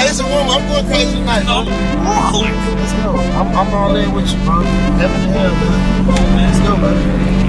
Nah, it's a woman. I'm going crazy tonight, bro. Rolling. Let's go. I'm all in with you, bro. Heaven and hell, man. Let's go, man.